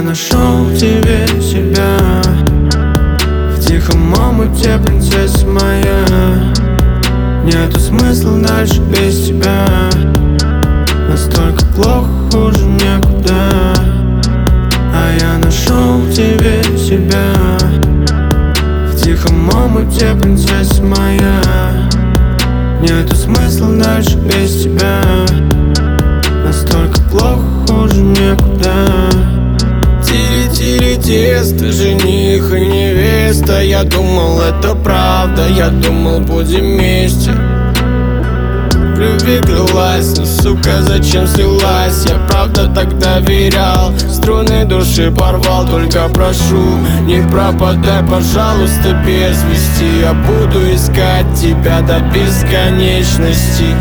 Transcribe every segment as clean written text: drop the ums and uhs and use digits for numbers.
я нашел в тебе себя, в тихом омуте, принцесса моя. Нету смысла дальше без тебя, настолько плохо, хуже некуда. А я нашел в тебе себя, в тихом омуте, принцесса моя. Нету смысла дальше без тебя, настолько плохо, хуже некуда. Тири-тири-тес, ты жених и невеста. Я думал, это правда, я думал, будем вместе. В любви клялась, но, сука, зачем слилась? Я правда так доверял, струны души порвал. Только прошу, не пропадай, пожалуйста, без вести. Я буду искать тебя до бесконечности.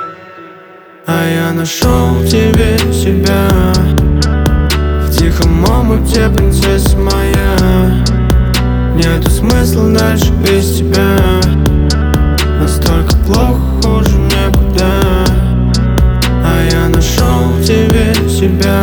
А я нашел в тебе себя, в тихом омуте, принцесса моя. Нету смысла дальше без тебя, настолько плохо, хуже некуда. А я нашел в тебе себя,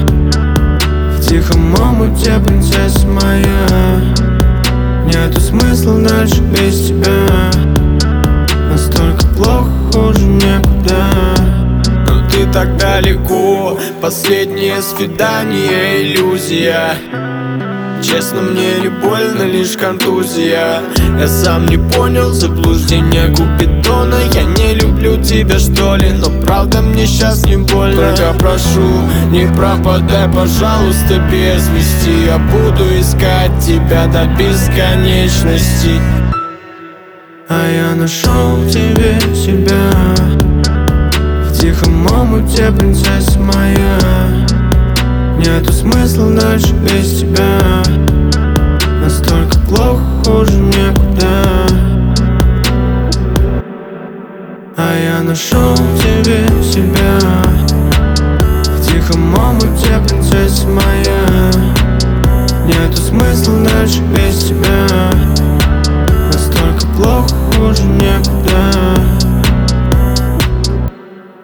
в тихом омуте, принцесса моя. Нету смысла дальше без тебя, настолько плохо, хуже некуда. Но ты так далеко, последнее свидание, иллюзия. Честно, мне не больно, лишь контузия. Я сам не понял заблуждение Купидона. Я не люблю тебя, что ли, но правда мне сейчас не больно. Только прошу, не пропадай, пожалуйста, без вести. Я буду искать тебя до бесконечности. А я нашел в тебе себя, в тихом омуте, принцесса моя. Нету смысла дальше без тебя, настолько плохо, хуже некуда. А я нашел в тебе себя, в тихом омуте, принцесса моя. Нету смысла дальше без тебя, настолько плохо, хуже некуда.